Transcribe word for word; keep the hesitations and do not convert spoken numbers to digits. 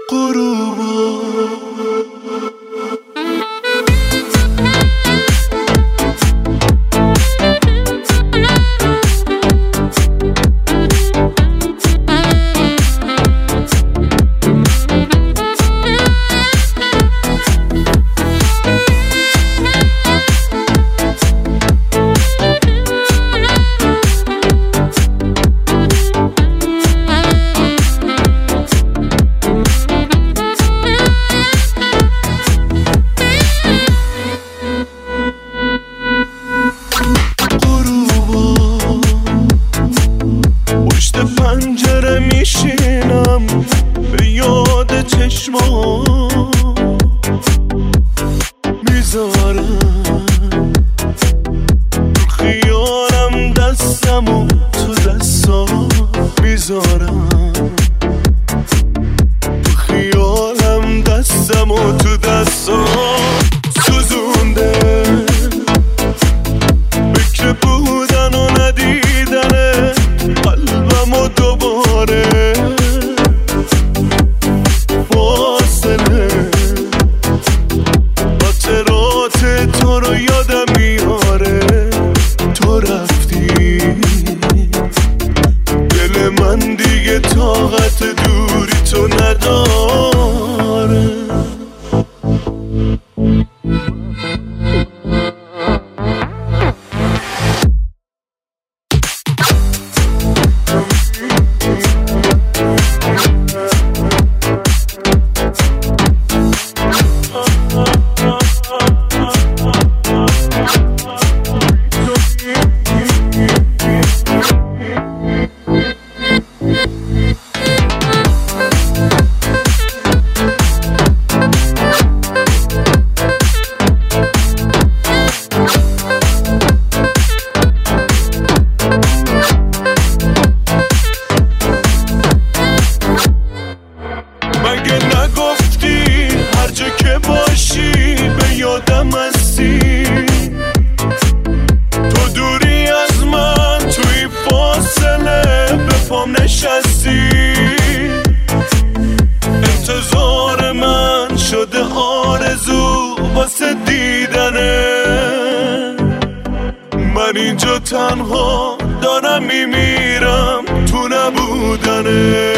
غروبا پنجره میشینم به یاد چشما میذارم خیالم دستمو تو دستا میذارم خیالم دستمو تو دستا سوزونده بکر بودن و ندیدنه قلبمو دوباره فاصله خاطرات تو رو یادم میاره تو رفتی دل من دیگه طاقت دوری تو نداره مگه نگفتی هر جا که باشی به یادم هستی تو دوری از من توی فاصله به پام نشستی انتظار من شده آرزو واسه دیدنه من اینجا تنها دارم میمیرم تو نبودنه